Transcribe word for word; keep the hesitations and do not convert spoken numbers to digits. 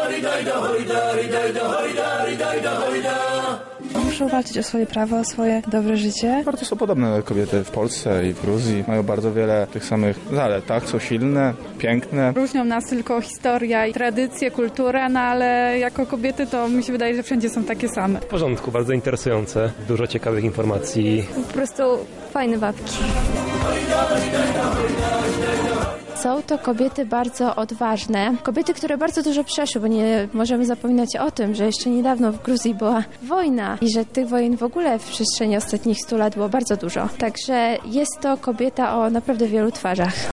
Muszą walczyć o swoje prawa, o swoje dobre życie. Bardzo są podobne kobiety w Polsce i w Gruzji. Mają bardzo wiele tych samych zalet, tak? Są silne, piękne. Różnią nas tylko historia i tradycje, kultura, no ale jako kobiety to mi się wydaje, że wszędzie są takie same. W porządku, bardzo interesujące, dużo ciekawych informacji. Po prostu fajne babki. Są to kobiety bardzo odważne, kobiety, które bardzo dużo przeszły, bo nie możemy zapominać o tym, że jeszcze niedawno w Gruzji była wojna i że tych wojen w ogóle w przestrzeni ostatnich stu lat było bardzo dużo. Także jest to kobieta o naprawdę wielu twarzach.